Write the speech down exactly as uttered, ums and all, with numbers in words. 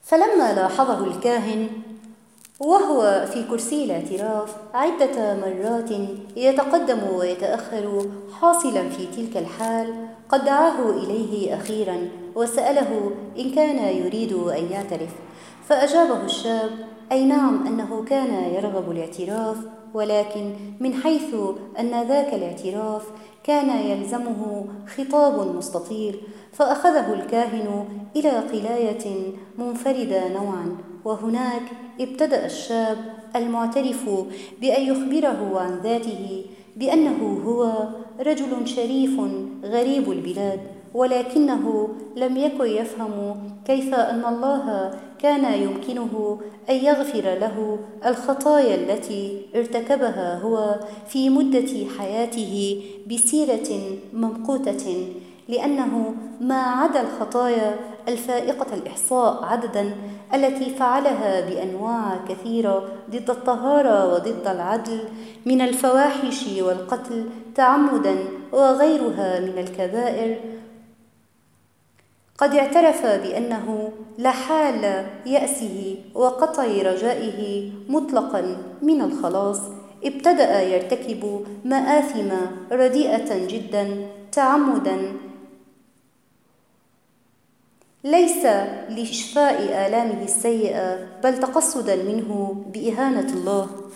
فلما لاحظه الكاهن وهو في كرسي الاعتراف عدة مرات يتقدم ويتأخر حاصلا في تلك الحال، قد دعاه إليه أخيرا وسأله إن كان يريد أن يعترف، فأجابه الشاب أي نعم أنه كان يرغب الاعتراف، ولكن من حيث أن ذاك الاعتراف كان يلزمه خطاب مستطيل، فأخذه الكاهن إلى قلاية منفردة نوعا، وهناك ابتدأ الشاب المعترف بأن يخبره عن ذاته بأنه هو رجل شريف غريب البلاد، ولكنه لم يكن يفهم كيف أن الله كان يمكنه أن يغفر له الخطايا التي ارتكبها هو في مدة حياته بسيرة ممقوتة، لأنه ما عدا الخطايا الفائقة الإحصاء عددا التي فعلها بأنواع كثيرة ضد الطهارة وضد العدل من الفواحش والقتل تعمدا وغيرها من الكبائر، قد اعترف بأنه لحال يأسه وقطع رجائه مطلقا من الخلاص ابتدأ يرتكب مآثم رديئة جدا تعمدا، ليس لإشفاء آلامه السيئة بل تقصدا منه بإهانة الله.